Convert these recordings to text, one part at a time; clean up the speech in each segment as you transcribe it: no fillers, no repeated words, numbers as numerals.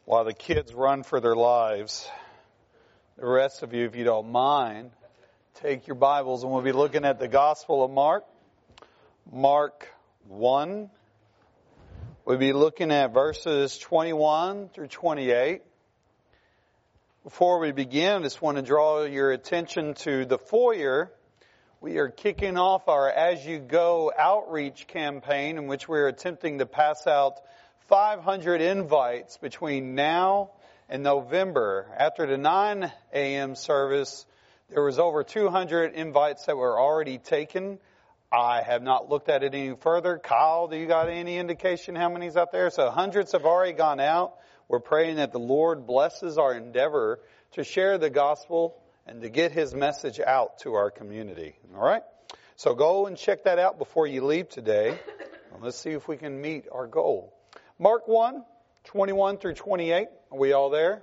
while the kids run for their lives, the rest of you, if you don't mind, take your Bibles and we'll be looking at the Gospel of Mark. Mark 1. We'll be looking at verses 21 through 28. Before we begin, I just want to draw your attention to the foyer. We are kicking off our As You Go outreach campaign in which we're attempting to pass out 500 invites between now and November. After the 9 a.m. service, there was over 200 invites that were already taken. I have not looked at it any further. Kyle, do you got any indication how many's out there? So hundreds have already gone out. We're praying that the Lord blesses our endeavor to share the gospel and to get His message out to our community. All right? So go and check that out before you leave today. And let's see if we can meet our goal. Mark 1, 21 through 28. Are we all there?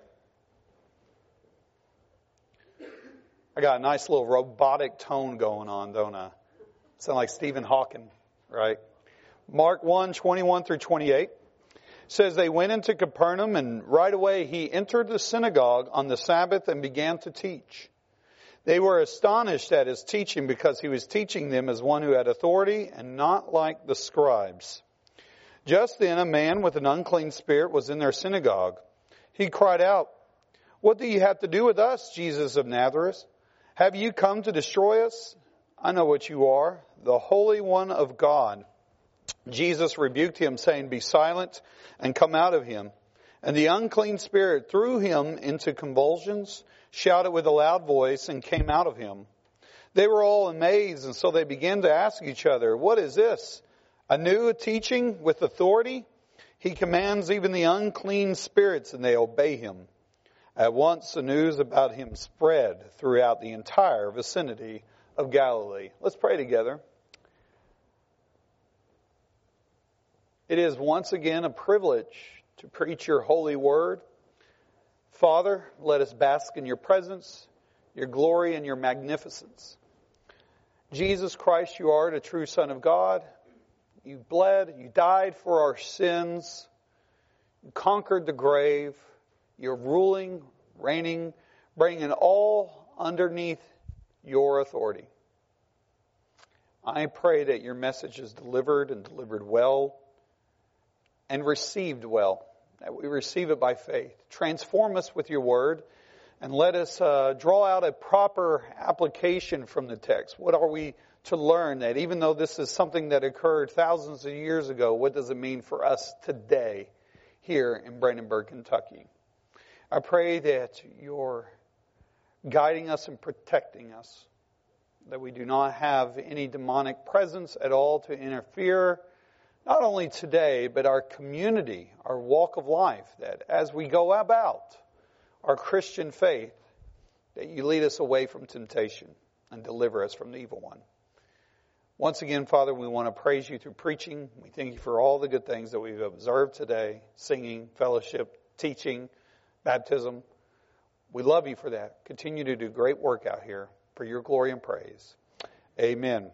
I got a nice little robotic tone going on, don't I? Sound like Stephen Hawking, right? Mark 1, 21 through 28 says they went into Capernaum, and right away he entered the synagogue on the Sabbath and began to teach. They were astonished at his teaching because he was teaching them as one who had authority and not like the scribes. Just then a man with an unclean spirit was in their synagogue. He cried out, "What do you have to do with us, Jesus of Nazareth? Have you come to destroy us? I know what you are, the Holy One of God." Jesus rebuked him, saying, "Be silent and come out of him." And the unclean spirit threw him into convulsions, shouted with a loud voice, and came out of him. They were all amazed, and so they began to ask each other, "What is this? A new teaching with authority? He commands even the unclean spirits, and they obey him." At once the news about him spread throughout the entire vicinity of Galilee. Let's pray together. It is once again a privilege to preach your holy word. Father, let us bask in your presence, your glory, and your magnificence. Jesus Christ, you are the true Son of God. You bled, you died for our sins. You conquered the grave. You're ruling, reigning, bringing all underneath your authority. I pray that your message is delivered and delivered well and received well, that we receive it by faith. Transform us with your word and let us draw out a proper application from the text. What are we to learn? That even though this is something that occurred thousands of years ago, what does it mean for us today here in Brandenburg, Kentucky? I pray that you're guiding us and protecting us, that we do not have any demonic presence at all to interfere, not only today, but our community, our walk of life, that as we go about our Christian faith, that you lead us away from temptation and deliver us from the evil one. Once again, Father, we want to praise you through preaching. We thank you for all the good things that we've observed today, singing, fellowship, teaching, baptism. We love you for that. Continue to do great work out here for your glory and praise. Amen.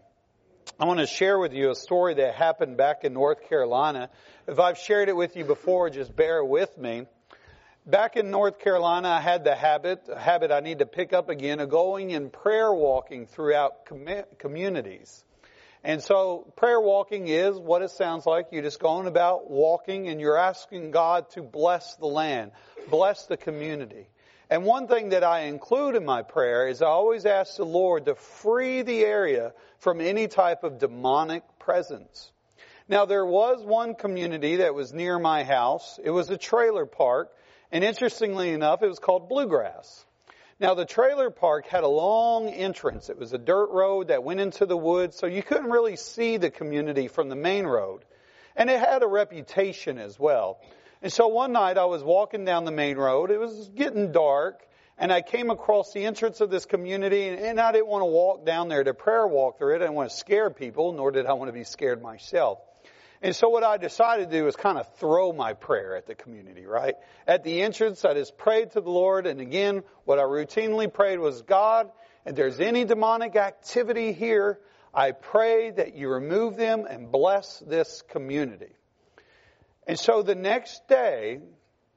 I want to share with you a story that happened back in North Carolina. If I've shared it with you before, just bear with me. Back in North Carolina, I had a habit I need to pick up again, of going and prayer walking throughout communities. And so prayer walking is what it sounds like. You're just going about walking and you're asking God to bless the land, bless the community. And one thing that I include in my prayer is I always ask the Lord to free the area from any type of demonic presence. Now, there was one community that was near my house. It was a trailer park. And interestingly enough, it was called Bluegrass. Now, the trailer park had a long entrance. It was a dirt road that went into the woods, so you couldn't really see the community from the main road. And it had a reputation as well. And so one night I was walking down the main road. It was getting dark, and I came across the entrance of this community, and I didn't want to walk down there to prayer walk through it. I didn't want to scare people, nor did I want to be scared myself. And so what I decided to do was kind of throw my prayer at the community, right? At the entrance, I just prayed to the Lord. And again, what I routinely prayed was, God, if there's any demonic activity here, I pray that you remove them and bless this community. And so the next day,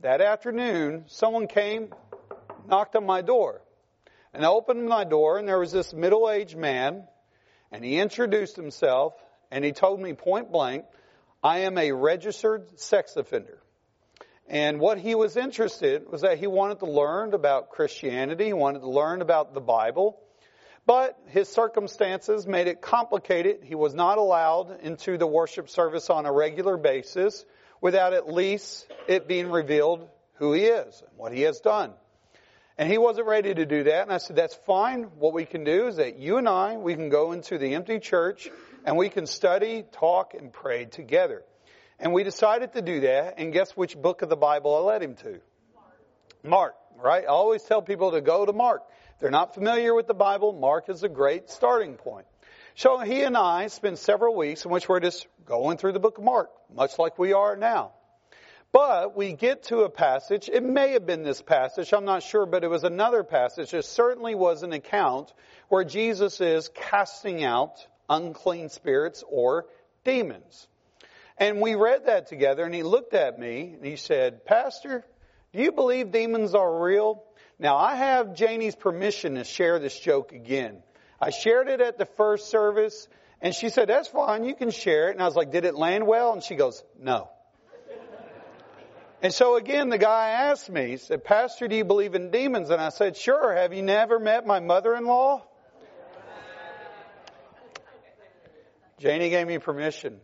that afternoon, someone came, knocked on my door. And I opened my door, and there was this middle-aged man, and he introduced himself, and he told me point blank, I am a registered sex offender. And what he was interested was that he wanted to learn about Christianity, he wanted to learn about the Bible, but his circumstances made it complicated. He was not allowed into the worship service on a regular basis without at least it being revealed who he is and what he has done. And he wasn't ready to do that. And I said, that's fine. What we can do is that you and I, we can go into the empty church and we can study, talk, and pray together. And we decided to do that. And guess which book of the Bible I led him to? Mark, right? I always tell people to go to Mark. If they're not familiar with the Bible, Mark is a great starting point. So he and I spent several weeks in which we're just going through the book of Mark, much like we are now. But we get to a passage, it may have been this passage, I'm not sure, but it was another passage. It certainly was an account where Jesus is casting out unclean spirits or demons. And we read that together, and he looked at me and he said, Pastor, do you believe demons are real? Now, I have Janie's permission to share this joke again. I shared it at the first service, and she said, that's fine, you can share it. And I was like, did it land well? And she goes, no. And so again, the guy asked me, he said, Pastor, do you believe in demons? And I said, sure. Have you never met my mother-in-law? Janie gave me permission.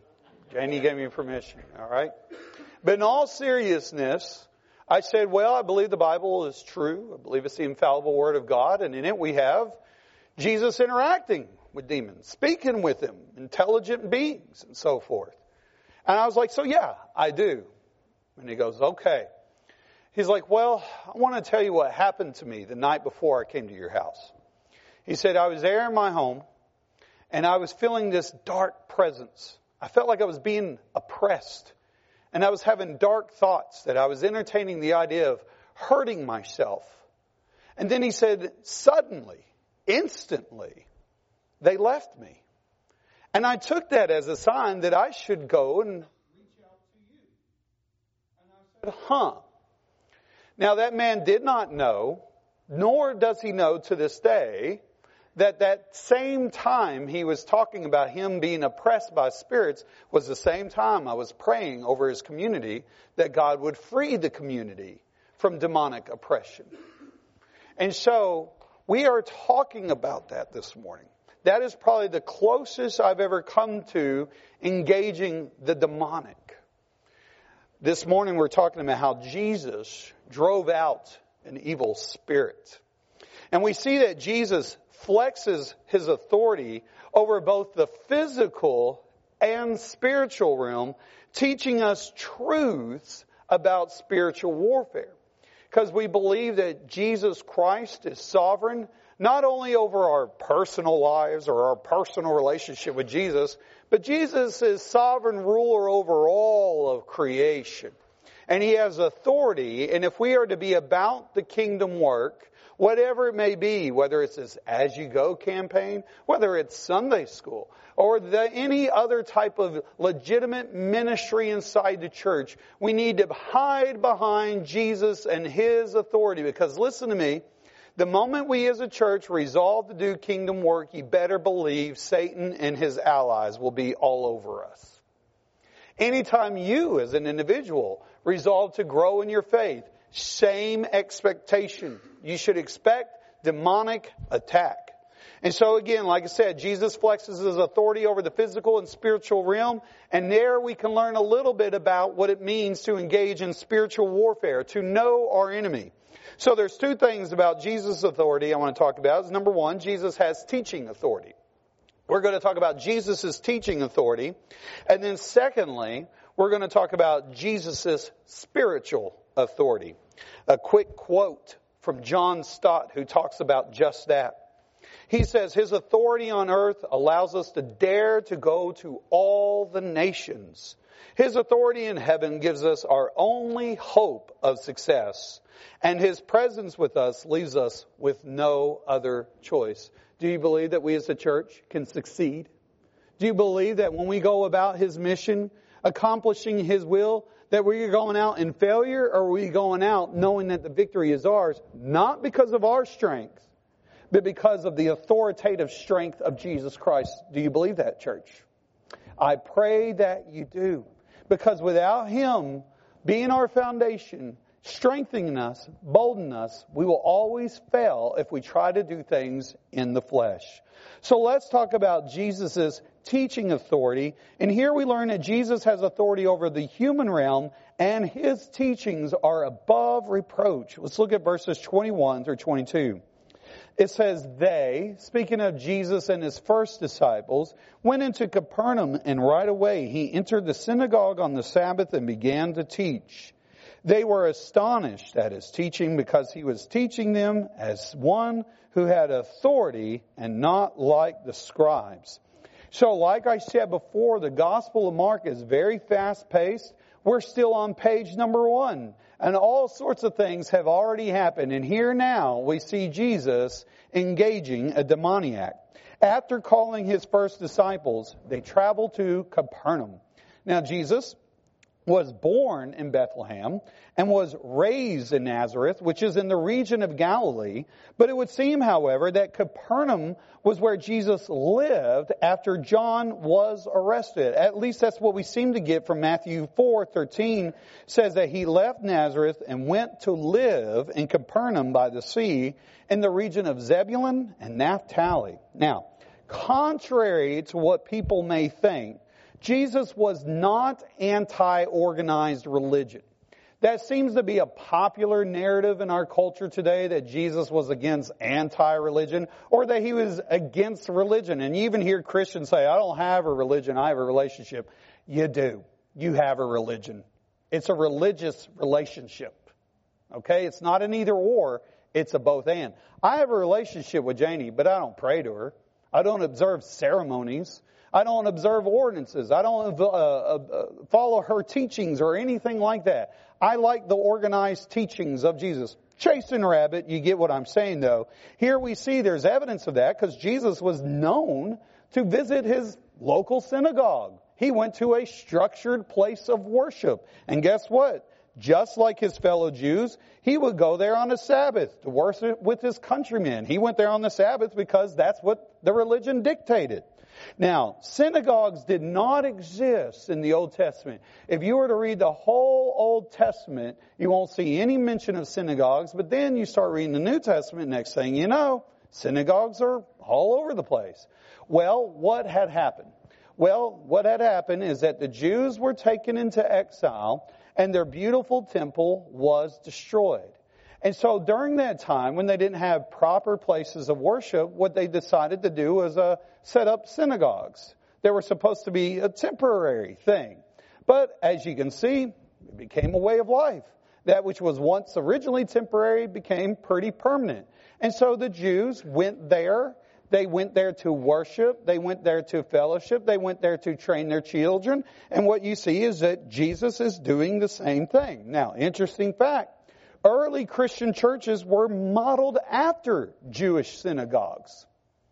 All right. But in all seriousness, I said, well, I believe the Bible is true. I believe it's the infallible Word of God. And in it we have Jesus interacting with demons, speaking with them, intelligent beings, and so forth. And I was like, so yeah, I do. And he goes, okay. He's like, well, I want to tell you what happened to me the night before I came to your house. He said, I was there in my home, and I was feeling this dark presence. I felt like I was being oppressed. And I was having dark thoughts that I was entertaining the idea of hurting myself. And then he said, suddenly, instantly, they left me. And I took that as a sign that I should go and reach out to you. And I said, Now that man did not know, nor does he know to this day, that same time he was talking about him being oppressed by spirits was the same time I was praying over his community that God would free the community from demonic oppression. And so we are talking about that this morning. That is probably the closest I've ever come to engaging the demonic. This morning we're talking about how Jesus drove out an evil spirit. And we see that Jesus flexes his authority over both the physical and spiritual realm, teaching us truths about spiritual warfare. Because we believe that Jesus Christ is sovereign, not only over our personal lives or our personal relationship with Jesus, but Jesus is sovereign ruler over all of creation. And he has authority, and if we are to be about the kingdom work, whatever it may be, whether it's this As You Go campaign, whether it's Sunday school, or any other type of legitimate ministry inside the church, we need to hide behind Jesus and his authority. Because listen to me, the moment we as a church resolve to do kingdom work, you better believe Satan and his allies will be all over us. Anytime you as an individual resolve to grow in your faith, same expectation. You should expect demonic attack. And so again, like I said, Jesus flexes his authority over the physical and spiritual realm. And there we can learn a little bit about what it means to engage in spiritual warfare, to know our enemy. So there's two things about Jesus' authority I want to talk about. Number one, Jesus has teaching authority. We're going to talk about Jesus' teaching authority. And then secondly, we're going to talk about Jesus' spiritual authority. A quick quote from John Stott, who talks about just that. He says, his authority on earth allows us to dare to go to all the nations. His authority in heaven gives us our only hope of success. And his presence with us leaves us with no other choice. Do you believe that we as a church can succeed? Do you believe that when we go about his mission, accomplishing his will, That we're going out in failure, or are we going out knowing that the victory is ours, not because of our strength, but because of the authoritative strength of Jesus Christ? Do you believe that, church? I pray that you do. Because without Him being our foundation, strengthening us, boldening us, we will always fail if we try to do things in the flesh. So let's talk about Jesus' teaching authority. And here we learn that Jesus has authority over the human realm, and His teachings are above reproach. Let's look at verses 21 through 22. It says, they, speaking of Jesus and His first disciples, went into Capernaum, and right away He entered the synagogue on the Sabbath and began to teach. They were astonished at His teaching, because He was teaching them as one who had authority and not like the scribes. So like I said before, the Gospel of Mark is very fast-paced. We're still on page number 1. And all sorts of things have already happened. And here now we see Jesus engaging a demoniac. After calling His first disciples, they traveled to Capernaum. Now Jesus was born in Bethlehem and was raised in Nazareth, which is in the region of Galilee. But it would seem, however, that Capernaum was where Jesus lived after John was arrested. At least that's what we seem to get from Matthew 4:13. Says that He left Nazareth and went to live in Capernaum by the sea in the region of Zebulun and Naphtali. Now, contrary to what people may think, Jesus was not anti-organized religion. That seems to be a popular narrative in our culture today, that Jesus was against anti-religion, or that He was against religion. And you even hear Christians say, I don't have a religion, I have a relationship. You do. You have a religion. It's a religious relationship. Okay? It's not an either or, it's a both and. I have a relationship with Janie, but I don't pray to her. I don't observe ceremonies. I don't observe ordinances. I don't follow her teachings or anything like that. I like the organized teachings of Jesus. Chasing rabbit, you get what I'm saying though. Here we see there's evidence of that, because Jesus was known to visit His local synagogue. He went to a structured place of worship. And guess what? Just like His fellow Jews, He would go there on the Sabbath to worship with His countrymen. He went there on the Sabbath because that's what the religion dictated. Now, synagogues did not exist in the Old Testament. If you were to read the whole Old Testament, you won't see any mention of synagogues. But then you start reading the New Testament, next thing you know, synagogues are all over the place. Well, what had happened? Well, what had happened is that the Jews were taken into exile, and their beautiful temple was destroyed. And so during that time, when they didn't have proper places of worship, what they decided to do was set up synagogues. They were supposed to be a temporary thing. But as you can see, it became a way of life. That which was once originally temporary became pretty permanent. And so the Jews went there. They went there to worship. They went there to fellowship. They went there to train their children. And what you see is that Jesus is doing the same thing. Now, interesting fact. Early Christian churches were modeled after Jewish synagogues.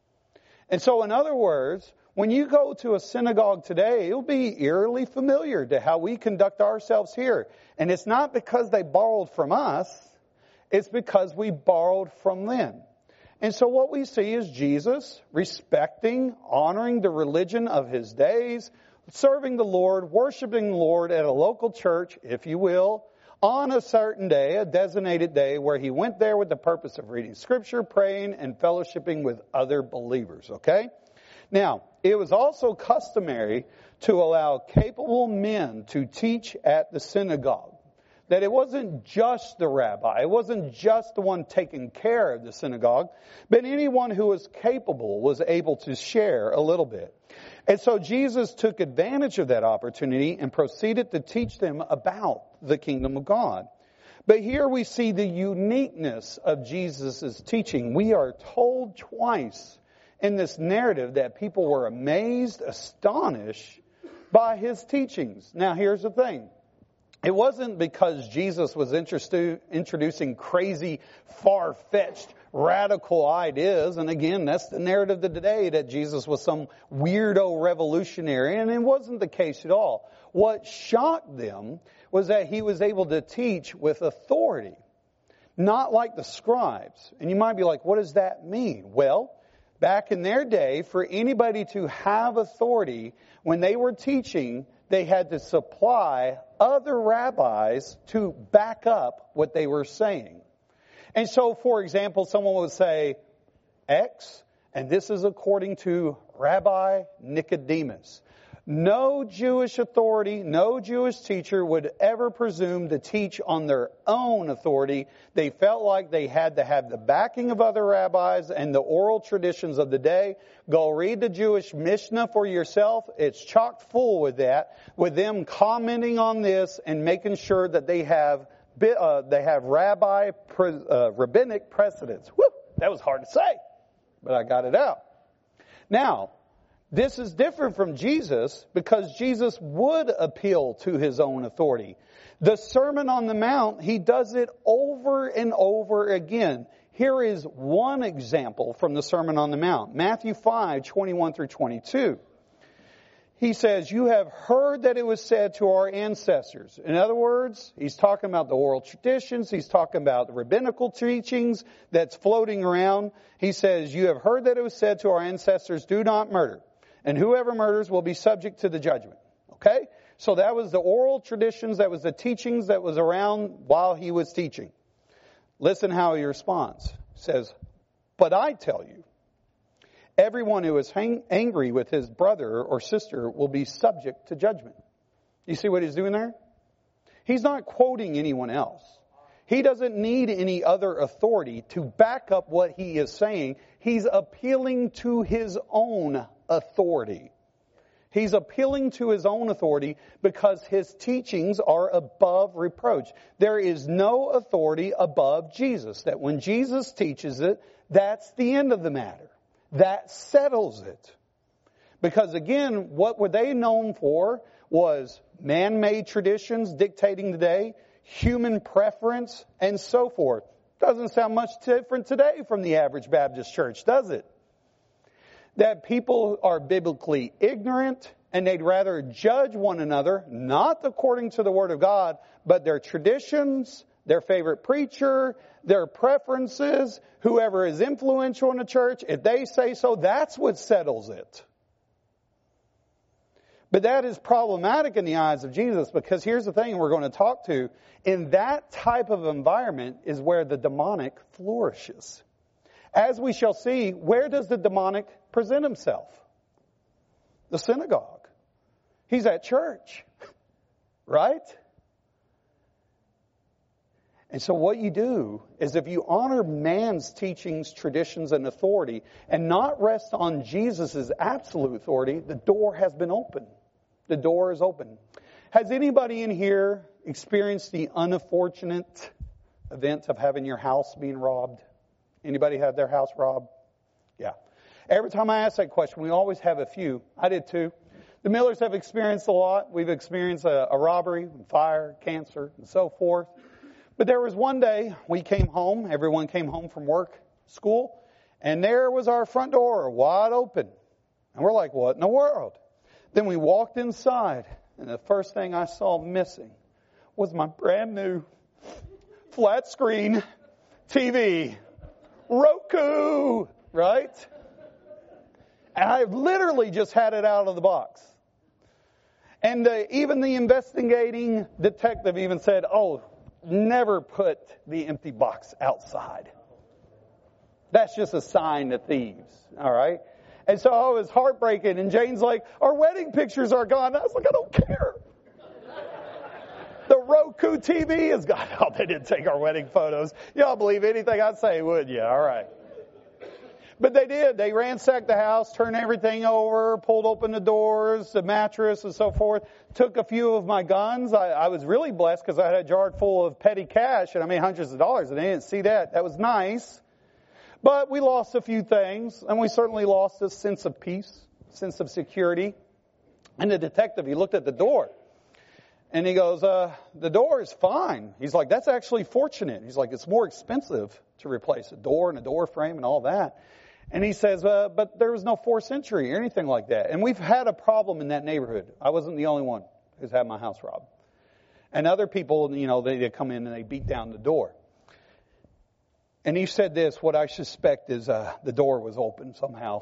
And so, in other words, when you go to a synagogue today, it'll be eerily familiar to how we conduct ourselves here. And it's not because they borrowed from us, it's because we borrowed from them. And so what we see is Jesus respecting, honoring the religion of His days, serving the Lord, worshiping the Lord at a local church, if you will, on a certain day, a designated day, where He went there with the purpose of reading Scripture, praying, and fellowshipping with other believers, okay? Now, it was also customary to allow capable men to teach at the synagogue. That it wasn't just the rabbi, it wasn't just the one taking care of the synagogue, but anyone who was capable was able to share a little bit. And so Jesus took advantage of that opportunity and proceeded to teach them about the kingdom of God. But here we see the uniqueness of Jesus' teaching. We are told twice in this narrative that people were amazed, astonished by His teachings. Now here's the thing. It wasn't because Jesus was introducing crazy, far-fetched, radical ideas. And again, that's the narrative of today, that Jesus was some weirdo revolutionary. And it wasn't the case at all. What shocked them was that he was able to teach with authority, not like the scribes. And you might be like, what does that mean? Well, back in their day, for anybody to have authority, when they were teaching, they had to supply other rabbis to back up what they were saying. And so, for example, someone would say X, and this is according to Rabbi Nicodemus. No Jewish authority, no Jewish teacher would ever presume to teach on their own authority. They felt like they had to have the backing of other rabbis and the oral traditions of the day. Go read the Jewish Mishnah for yourself. It's chock full with that, with them commenting on this and making sure that they have rabbinic precedents. Whew, that was hard to say, but I got it out. Now, this is different from Jesus because Jesus would appeal to his own authority. The Sermon on the Mount, he does it over and over again. Here is one example from the Sermon on the Mount. Matthew 5:21 through 22. He says, you have heard that it was said to our ancestors. In other words, he's talking about the oral traditions. He's talking about the rabbinical teachings that's floating around. He says, you have heard that it was said to our ancestors, do not murder. And whoever murders will be subject to the judgment. Okay? So that was the oral traditions, that was the teachings that was around while he was teaching. Listen how he responds. He says, but I tell you, everyone who is angry with his brother or sister will be subject to judgment. You see what he's doing there? He's not quoting anyone else. He doesn't need any other authority to back up what he is saying. He's appealing to his own authority. He's appealing to his own authority because his teachings are above reproach. There is no authority above Jesus. That when Jesus teaches it, that's the end of the matter. That settles it. Because again, what were they known for was man-made traditions dictating the day, human preference, and so forth. Doesn't sound much different today from the average Baptist church, does it? That people are biblically ignorant and they'd rather judge one another, not according to the Word of God, but their traditions, their favorite preacher, their preferences, whoever is influential in the church, if they say so, that's what settles it. But that is problematic in the eyes of Jesus because here's the thing we're going to talk to. In that type of environment is where the demonic flourishes. As we shall see, where does the demonic present himself? The synagogue. He's at church, right? And so what you do is if you honor man's teachings, traditions, and authority and not rest on Jesus' absolute authority, the door has been opened. The door is open. Has anybody in here experienced the unfortunate event of having your house being robbed? Anybody had their house robbed? Yeah. Every time I ask that question, we always have a few. I did too. The Millers have experienced a lot. We've experienced a robbery, fire, cancer, and so forth. But there was one day we came home. Everyone came home from work, school, and there was our front door wide open. And we're like, what in the world? Then we walked inside, and the first thing I saw missing was my brand new flat screen TV. Roku, right? And I've literally just had it out of the box. And even the investigating detective even said, oh, never put the empty box outside. That's just a sign to thieves, all right? And so I was heartbreaking, and Jane's like, our wedding pictures are gone. I was like, I don't care. The Roku TV is gone. Oh, they didn't take our wedding photos. Y'all believe anything I say, would you? All right. But they did. They ransacked the house, turned everything over, pulled open the doors, the mattress, and so forth. Took a few of my guns. I was really blessed because I had a jar full of petty cash, and I made hundreds of dollars, and they didn't see that. That was nice. But we lost a few things, and we certainly lost a sense of peace, sense of security. And the detective, he looked at the door, and he goes, the door is fine. He's like, that's actually fortunate. He's like, it's more expensive to replace a door and a door frame and all that. And he says, but there was no 4th century or anything like that. And we've had a problem in that neighborhood. I wasn't the only one who's had my house robbed. And other people, they come in and they beat down the door. And he said this, what I suspect is the door was open somehow.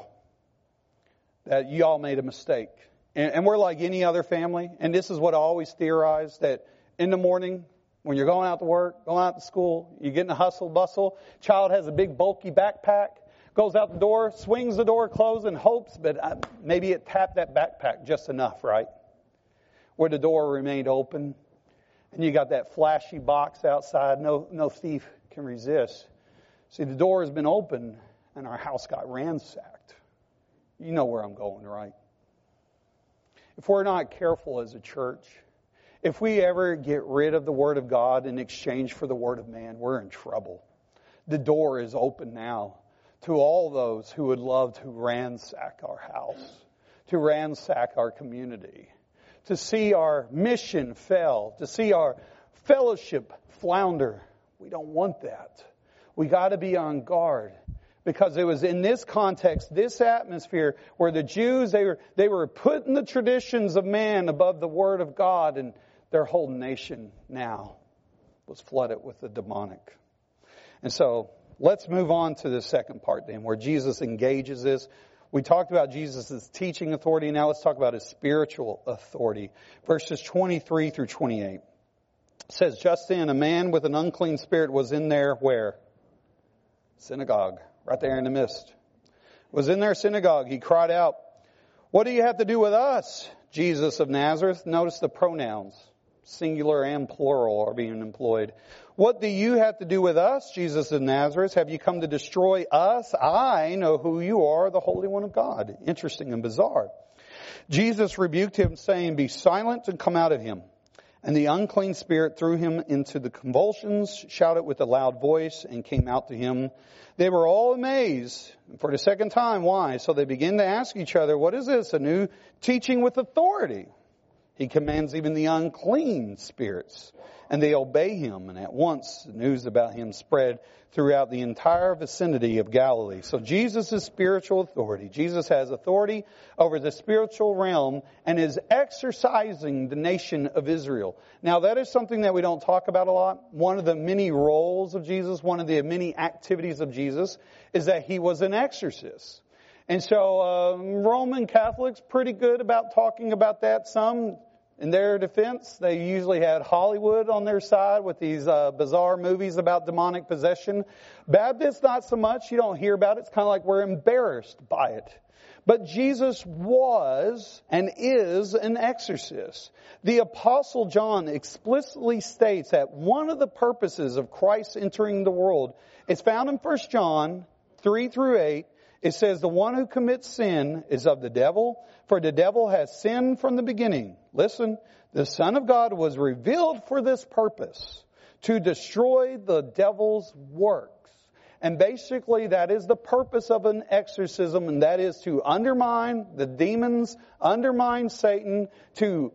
That y'all made a mistake. And we're like any other family. And this is what I always theorize, that in the morning, when you're going out to work, going out to school, you get in a hustle bustle, child has a big bulky backpack, goes out the door, swings the door closed and hopes, but maybe it tapped that backpack just enough, right? Where the door remained open. And you got that flashy box outside, no thief can resist. See, the door has been open and our house got ransacked. You know where I'm going, right? If we're not careful as a church, if we ever get rid of the Word of God in exchange for the Word of man, we're in trouble. The door is open now to all those who would love to ransack our house, to ransack our community, to see our mission fail, to see our fellowship flounder. We don't want that. We got to be on guard. Because it was in this context, this atmosphere, where the Jews, they were putting the traditions of man above the Word of God, and their whole nation now was flooded with the demonic. And so, let's move on to the second part then, where Jesus engages this. We talked about Jesus' teaching authority, now let's talk about His spiritual authority. Verses 23 through 28. It says, just then a man with an unclean spirit was in their, where? Synagogue. Right there in the midst. Was in their synagogue. He cried out, what do you have to do with us, Jesus of Nazareth? Notice the pronouns, singular and plural, are being employed. What do you have to do with us, Jesus of Nazareth? Have you come to destroy us? I know who you are, the Holy One of God. Interesting and bizarre. Jesus rebuked him, saying, be silent and come out of him. And the unclean spirit threw him into the convulsions, shouted with a loud voice, and came out to him. They were all amazed for the second time. Why? So they began to ask each other, what is this? A new teaching with authority. He commands even the unclean spirits, and they obey him. And at once the news about him spread throughout the entire vicinity of Galilee. So Jesus is spiritual authority. Jesus has authority over the spiritual realm and is exercising the nation of Israel. Now that is something that we don't talk about a lot. One of the many roles of Jesus, one of the many activities of Jesus is that he was an exorcist. And so Roman Catholics pretty good about talking about that. Some, in their defense, they usually had Hollywood on their side with these bizarre movies about demonic possession. Baptists, not so much. You don't hear about it. It's kind of like we're embarrassed by it. But Jesus was and is an exorcist. The Apostle John explicitly states that one of the purposes of Christ entering the world is found in 1 John 3 through 8. It says, the one who commits sin is of the devil, for the devil has sinned from the beginning. Listen, the Son of God was revealed for this purpose, to destroy the devil's works. And basically that is the purpose of an exorcism, and that is to undermine the demons, undermine Satan, to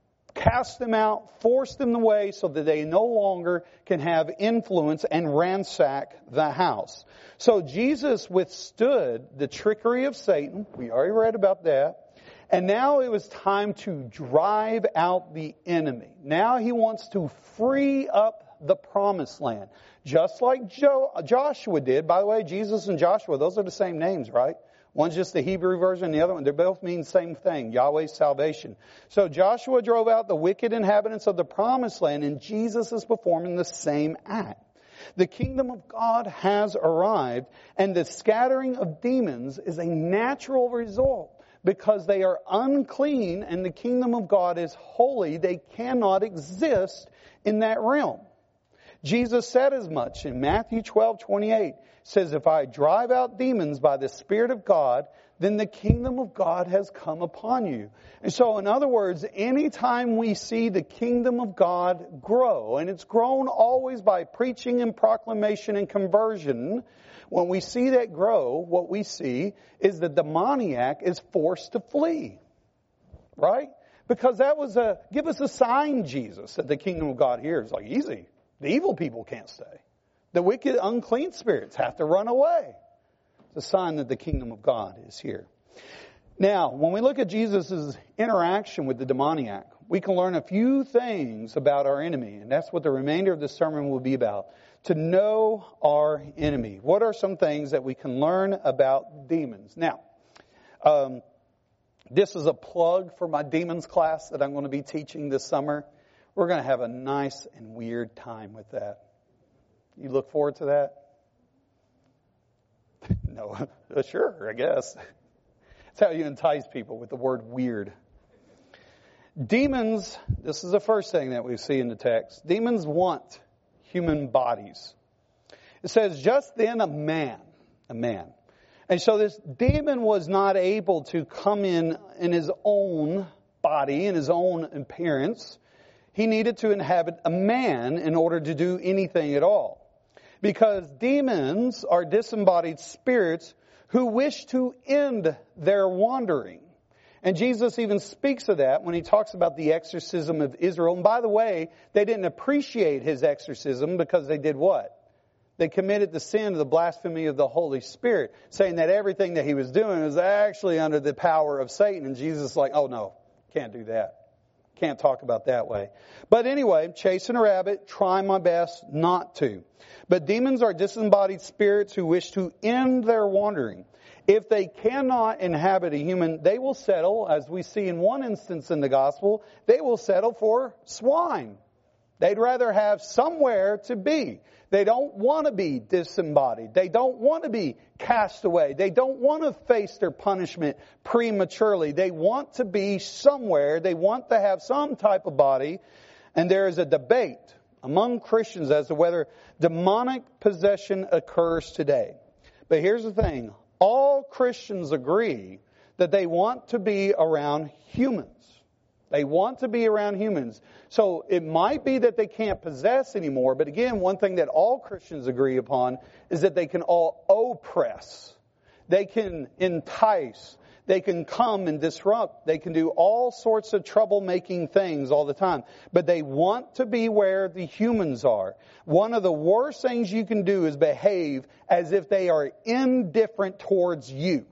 cast them out, force them away so that they no longer can have influence and ransack the house. So Jesus withstood the trickery of Satan. We already read about that. And now it was time to drive out the enemy. Now he wants to free up the promised land. Just like Joshua did. By the way, Jesus and Joshua, those are the same names, right? One's just the Hebrew version, the other one, they both mean the same thing, Yahweh's salvation. So Joshua drove out the wicked inhabitants of the promised land, and Jesus is performing the same act. The kingdom of God has arrived, and the scattering of demons is a natural result because they are unclean and the kingdom of God is holy. They cannot exist in that realm. Jesus said as much in Matthew 12:28. Says, if I drive out demons by the Spirit of God, then the kingdom of God has come upon you. And so, in other words, anytime we see the kingdom of God grow, and it's grown always by preaching and proclamation and conversion, when we see that grow, what we see is the demoniac is forced to flee. Right? Because that was give us a sign, Jesus, that the kingdom of God here is like easy. The evil people can't stay. The wicked, unclean spirits have to run away. It's a sign that the kingdom of God is here. Now, when we look at Jesus' interaction with the demoniac, we can learn a few things about our enemy, and that's what the remainder of the sermon will be about. To know our enemy. What are some things that we can learn about demons? Now, this is a plug for my demons class that I'm going to be teaching this summer. We're going to have a nice and weird time with that. You look forward to that? No, sure, I guess. That's how you entice people, with the word weird. Demons, this is the first thing that we see in the text. Demons want human bodies. It says, just then a man. And so this demon was not able to come in his own body, in his own appearance. He needed to inhabit a man in order to do anything at all. Because demons are disembodied spirits who wish to end their wandering. And Jesus even speaks of that when he talks about the exorcism of Israel. And by the way, they didn't appreciate his exorcism because they did what? They committed the sin of the blasphemy of the Holy Spirit, saying that everything that he was doing was actually under the power of Satan. And Jesus is like, oh no, can't do that. Can't talk about that way. But anyway, chasing a rabbit, try my best not to. But demons are disembodied spirits who wish to end their wandering. If they cannot inhabit a human, they will settle, as we see in one instance in the gospel, they will settle for swine. They'd rather have somewhere to be. They don't want to be disembodied. They don't want to be cast away. They don't want to face their punishment prematurely. They want to be somewhere. They want to have some type of body. And there is a debate among Christians as to whether demonic possession occurs today. But here's the thing. All Christians agree that they want to be around humans. They want to be around humans. So it might be that they can't possess anymore, but again, one thing that all Christians agree upon is that they can all oppress. They can entice. They can come and disrupt. They can do all sorts of troublemaking things all the time. But they want to be where the humans are. One of the worst things you can do is behave as if they are indifferent towards you.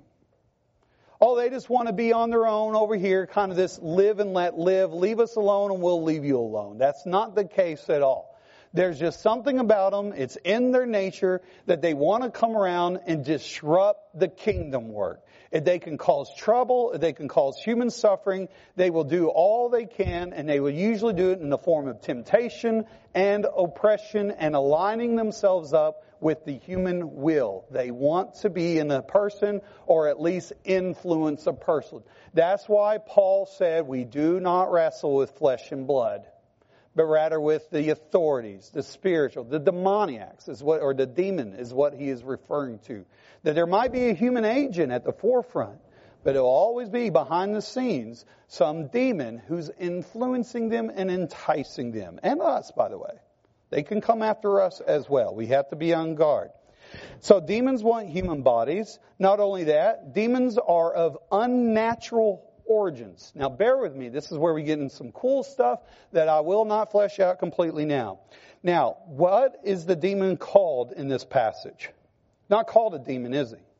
Oh, they just want to be on their own over here, kind of this live and let live. Leave us alone and we'll leave you alone. That's not the case at all. There's just something about them. It's in their nature that they want to come around and disrupt the kingdom work. If they can cause trouble, if they can cause human suffering, they will do all they can, and they will usually do it in the form of temptation and oppression and aligning themselves up with the human will. They want to be in a person or at least influence a person. That's why Paul said we do not wrestle with flesh and blood, but rather with the authorities, the spiritual, the demoniacs is what, or the demon is what he is referring to. That there might be a human agent at the forefront, but it will always be behind the scenes some demon who's influencing them and enticing them. And us, by the way. They can come after us as well. We have to be on guard. So demons want human bodies. Not only that, demons are of unnatural origins. Now bear with me. This is where we get into some cool stuff that I will not flesh out completely now. Now, what is the demon called in this passage? Not called a demon, is he?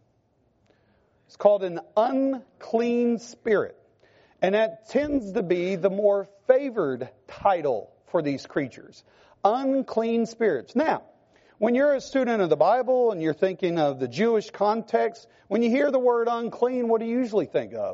It's called an unclean spirit. And that tends to be the more favored title for these creatures. Unclean spirits. Now, when you're a student of the Bible and you're thinking of the Jewish context, when you hear the word unclean, what do you usually think of?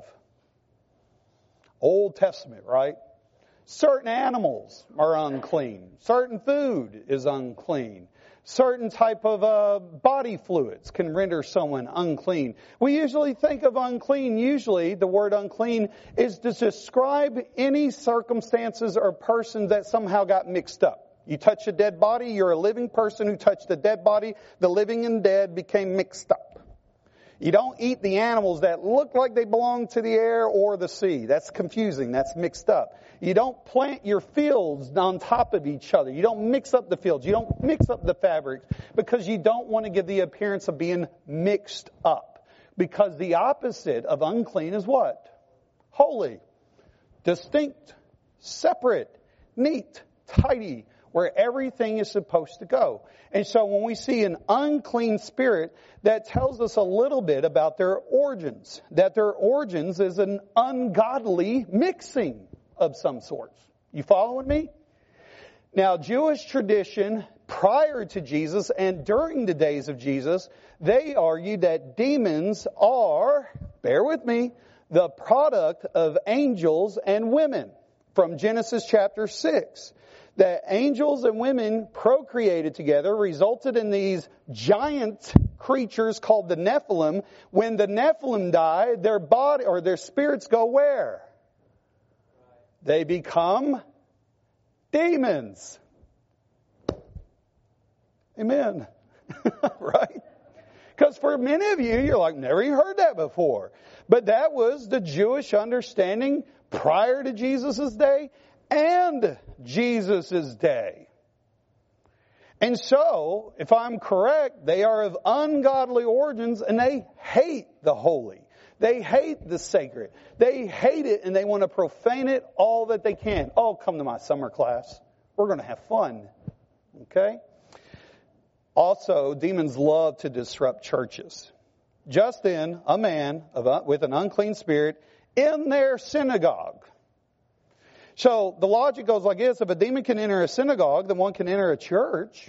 Old Testament, right? Certain animals are unclean. Certain food is unclean. Certain type of body fluids can render someone unclean. We usually think of unclean. Usually the word unclean is to describe any circumstances or person that somehow got mixed up. You touch a dead body, you're a living person who touched a dead body. The living and dead became mixed up. You don't eat the animals that look like they belong to the air or the sea. That's confusing. That's mixed up. You don't plant your fields on top of each other. You don't mix up the fields. You don't mix up the fabrics because you don't want to give the appearance of being mixed up. Because the opposite of unclean is what? Holy, distinct, separate, neat, tidy, where everything is supposed to go. And so when we see an unclean spirit, that tells us a little bit about their origins. That their origins is an ungodly mixing of some sorts. You following me? Now, Jewish tradition prior to Jesus and during the days of Jesus, they argued that demons are, bear with me, the product of angels and women. From Genesis chapter 6. That angels and women procreated together, resulted in these giant creatures called the Nephilim. When the Nephilim die, their body or their spirits go where? They become demons. Amen. Right? Because for many of you, you're like, never even heard that before. But that was the Jewish understanding prior to Jesus' day and Jesus' day. And so, if I'm correct, they are of ungodly origins and they hate the holy. They hate the sacred. They hate it and they want to profane it all that they can. Oh, come to my summer class. We're going to have fun. Okay? Also, demons love to disrupt churches. Just then, a man with an unclean spirit in their synagogue. So the logic goes like this. If a demon can enter a synagogue, then one can enter a church.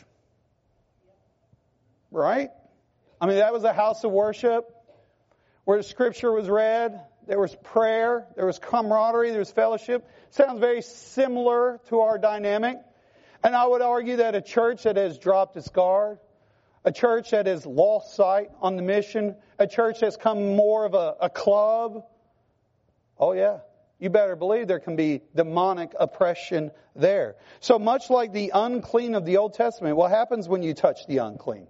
Right? I mean, that was a house of worship where the scripture was read. There was prayer. There was camaraderie. There was fellowship. Sounds very similar to our dynamic. And I would argue that a church that has dropped its guard, a church that has lost sight on the mission, a church that's come more of a club, oh yeah, you better believe there can be demonic oppression there. So much like the unclean of the Old Testament, what happens when you touch the unclean?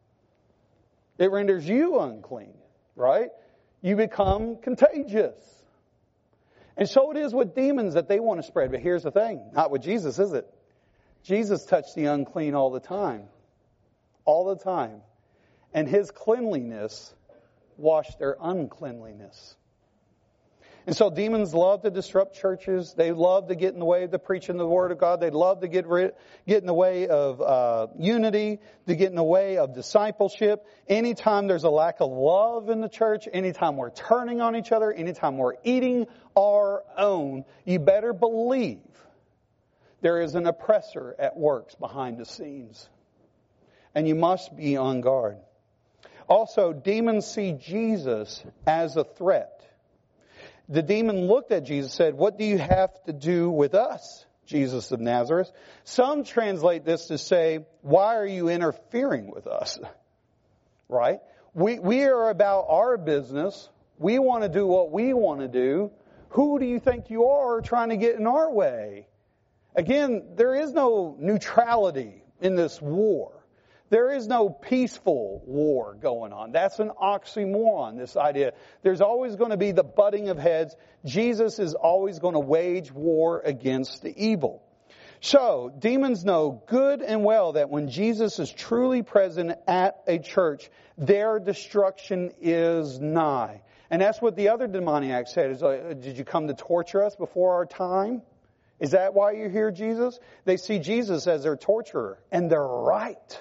It renders you unclean, right? You become contagious. And so it is with demons that they want to spread. But here's the thing, not with Jesus, is it? Jesus touched the unclean all the time. All the time. And His cleanliness washed their uncleanliness. And so demons love to disrupt churches. They love to get in the way of the preaching of the Word of God. They love to get in the way of unity, to get in the way of discipleship. Anytime there's a lack of love in the church, anytime we're turning on each other, anytime we're eating our own, you better believe there is an oppressor at work behind the scenes. And you must be on guard. Also, demons see Jesus as a threat. The demon looked at Jesus and said, "What do you have to do with us, Jesus of Nazareth?" Some translate this to say, "Why are you interfering with us?" Right? We are about our business. We want to do what we want to do. Who do you think you are trying to get in our way? Again, there is no neutrality in this war. There is no peaceful war going on. That's an oxymoron, this idea. There's always going to be the butting of heads. Jesus is always going to wage war against the evil. So, demons know good and well that when Jesus is truly present at a church, their destruction is nigh. And that's what the other demoniac said. Is did you come to torture us before our time? Is that why you're here, Jesus? They see Jesus as their torturer, and they're right.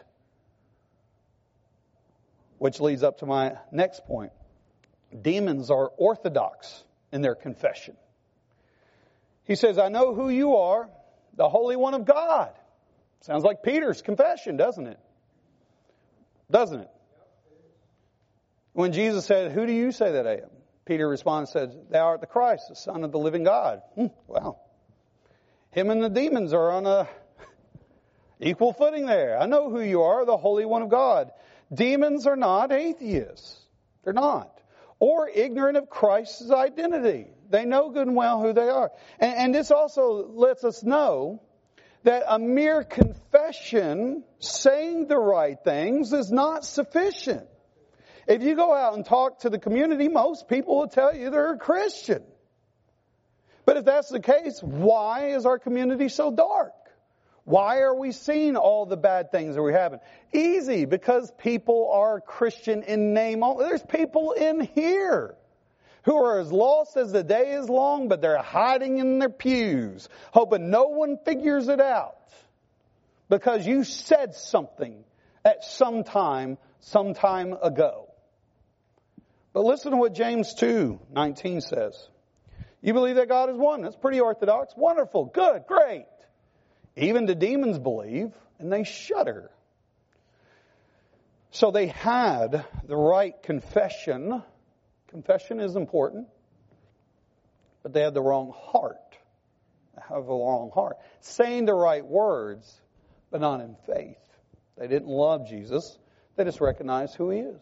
Which leads up to my next point. Demons are orthodox in their confession. He says, "I know who you are, the Holy One of God." Sounds like Peter's confession, doesn't it? Doesn't it? When Jesus said, "Who do you say that I am?" Peter responds and says, "Thou art the Christ, the Son of the living God." Wow. Him and the demons are on a equal footing there. "I know who you are, the Holy One of God." Demons are not atheists. They're not. Or ignorant of Christ's identity. They know good and well who they are. And this also lets us know that a mere confession, saying the right things, is not sufficient. If you go out and talk to the community, most people will tell you they're a Christian. But if that's the case, why is our community so dark? Why are we seeing all the bad things that we're having? Easy, because people are Christian in name only. There's people in here who are as lost as the day is long, but they're hiding in their pews, hoping no one figures it out. because you said something at some time ago. But listen to what James 2:19 says. You believe that God is one. That's pretty orthodox. Wonderful. Good. Great. Even the demons believe, and they shudder. So they had the right confession. Confession is important. But they had the wrong heart. They have the wrong heart. Saying the right words, but not in faith. They didn't love Jesus. They just recognized who He is.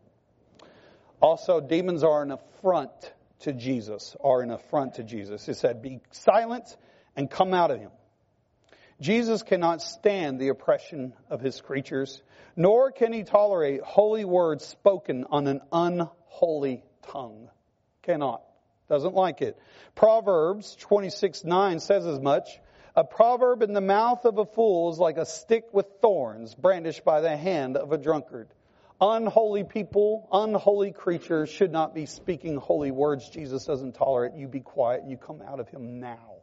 Also, demons are an affront to Jesus. He said, be silent and come out of him. Jesus cannot stand the oppression of His creatures, nor can He tolerate holy words spoken on an unholy tongue. Cannot. Doesn't like it. Proverbs 26:9 says as much. A proverb in the mouth of a fool is like a stick with thorns brandished by the hand of a drunkard. Unholy people, unholy creatures should not be speaking holy words. Jesus doesn't tolerate. You be quiet. You come out of him now.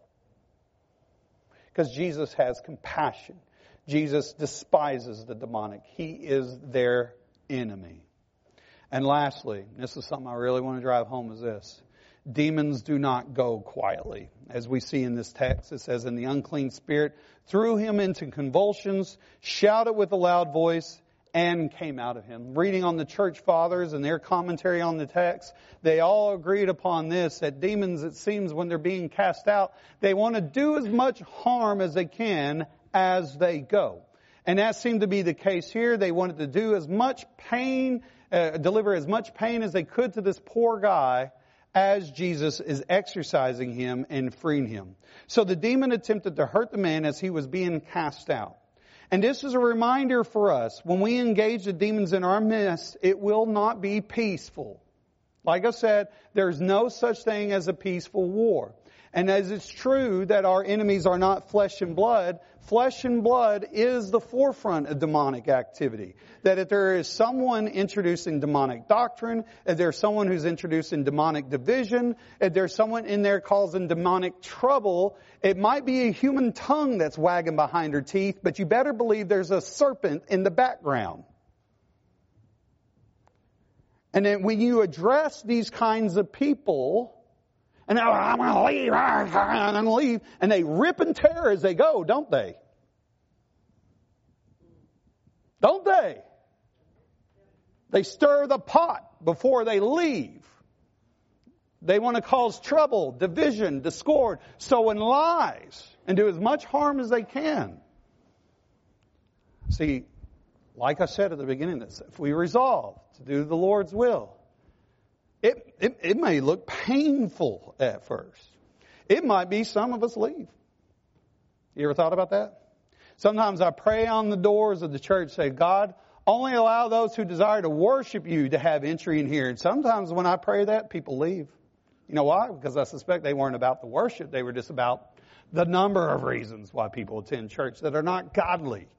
Because Jesus has compassion. Jesus despises the demonic. He is their enemy. And lastly, this is something I really want to drive home, is this. Demons do not go quietly. As we see in this text, it says, and the unclean spirit threw him into convulsions, shouted with a loud voice, and came out of him. Reading on the church fathers and their commentary on the text, they all agreed upon this, that demons, it seems, when they're being cast out, they want to do as much harm as they can as they go. And that seemed to be the case here. They wanted to do as much pain, deliver as much pain as they could to this poor guy as Jesus is exorcising him and freeing him. So the demon attempted to hurt the man as he was being cast out. And this is a reminder for us, when we engage the demons in our midst, it will not be peaceful. Like I said, there's no such thing as a peaceful war. And as it's true that our enemies are not flesh and blood is the forefront of demonic activity. That if there is someone introducing demonic doctrine, if there's someone who's introducing demonic division, if there's someone in there causing demonic trouble, it might be a human tongue that's wagging behind her teeth, but you better believe there's a serpent in the background. And then when you address these kinds of people, and they're, I'm going to leave, I'm going to leave. And they rip and tear as they go, don't they? Don't they? They stir the pot before they leave. They want to cause trouble, division, discord, sow in lies, and do as much harm as they can. See, like I said at the beginning of this, if we resolve to do the Lord's will, it may look painful at first. It might be some of us leave. You ever thought about that? Sometimes I pray on the doors of the church, say, God, only allow those who desire to worship you to have entry in here. And sometimes when I pray that, people leave. You know why? Because I suspect they weren't about the worship. They were just about the number of reasons why people attend church that are not godly.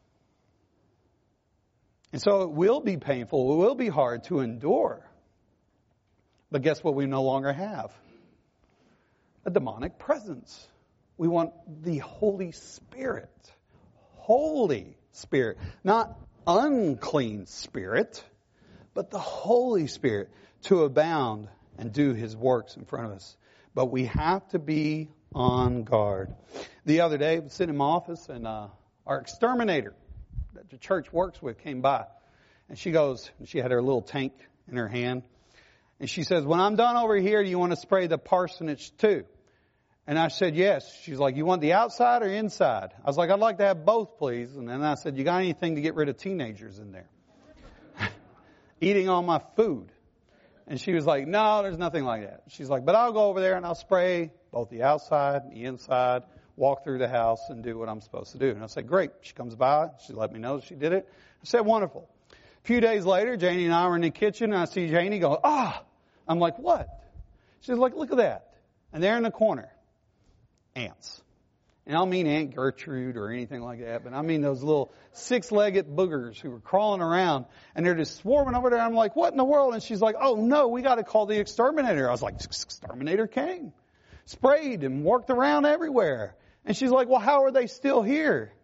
And so it will be painful. It will be hard to endure. But guess what we no longer have? A demonic presence. We want the Holy Spirit. Holy Spirit. Not unclean spirit, but the Holy Spirit to abound and do His works in front of us. But we have to be on guard. The other day, I was sitting in my office and our exterminator that the church works with came by. And she goes, and she had her little tank in her hand. And she says, when I'm done over here, do you want to spray the parsonage too? And I said, yes. She's like, you want the outside or inside? I was like, I'd like to have both, please. And then I said, you got anything to get rid of teenagers in there? Eating all my food. And she was like, no, there's nothing like that. She's like, but I'll go over there and I'll spray both the outside and the inside, walk through the house and do what I'm supposed to do. And I said, great. She comes by. She let me know she did it. I said, wonderful. A few days later, Janie and I were in the kitchen and I see Janie go, I'm like, what? She's like, look at that. And there in the corner, ants. And I don't mean Aunt Gertrude or anything like that, but I mean those little six-legged boogers who were crawling around and they're just swarming over there. I'm like, what in the world? And she's like, oh no, we got to call the exterminator. I was like, exterminator came, sprayed and worked around everywhere. And she's like, well, how are they still here?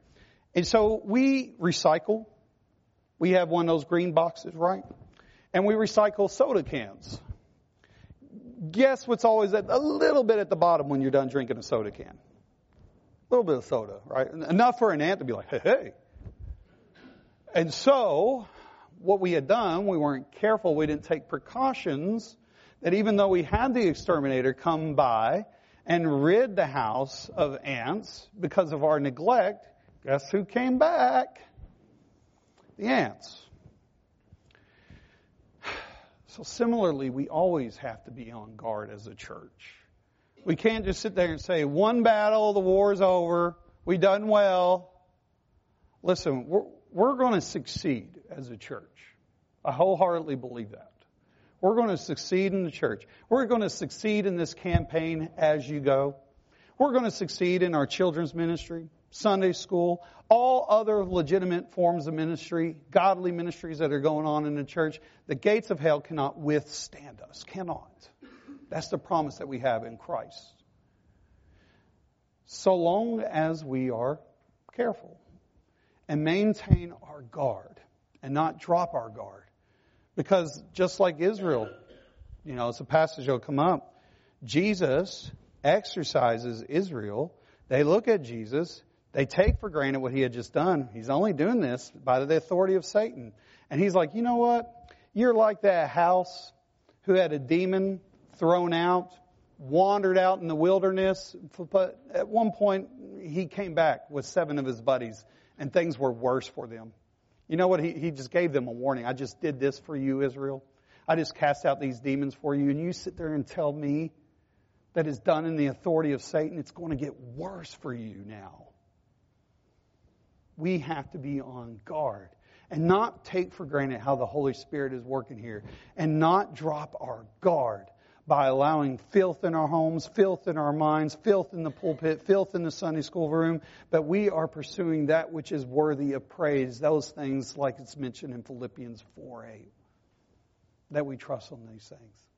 And so we recycle. We have one of those green boxes, right? And we recycle soda cans. Guess what's always a little bit at the bottom when you're done drinking a soda can? A little bit of soda, right? Enough for an ant to be like, hey, hey. And so what we had done, we weren't careful, we didn't take precautions, that even though we had the exterminator come by and rid the house of ants because of our neglect, guess who came back? The ants. So similarly, we always have to be on guard as a church. We can't just sit there and say, one battle, the war's over, we done well. Listen, we're going to succeed as a church. I wholeheartedly believe that. We're going to succeed in the church. We're going to succeed in this campaign as you go. We're going to succeed in our children's ministry, Sunday school, all other legitimate forms of ministry, godly ministries that are going on in the church. The gates of hell cannot withstand us. Cannot. That's the promise that we have in Christ. So long as we are careful and maintain our guard and not drop our guard. Because just like Israel, it's a passage that will come up. Jesus exercises Israel. They look at Jesus. They take for granted what he had just done. He's only doing this by the authority of Satan. And he's like, you know what? You're like that house who had a demon thrown out, wandered out in the wilderness. But at one point, he came back with 7 of his buddies, and things were worse for them. You know what? He just gave them a warning. I just did this for you, Israel. I just cast out these demons for you. And you sit there and tell me that it's done in the authority of Satan. It's going to get worse for you now. We have to be on guard and not take for granted how the Holy Spirit is working here and not drop our guard by allowing filth in our homes, filth in our minds, filth in the pulpit, filth in the Sunday school room. But we are pursuing that which is worthy of praise. Those things like it's mentioned in Philippians 4:8. That we trust on these things.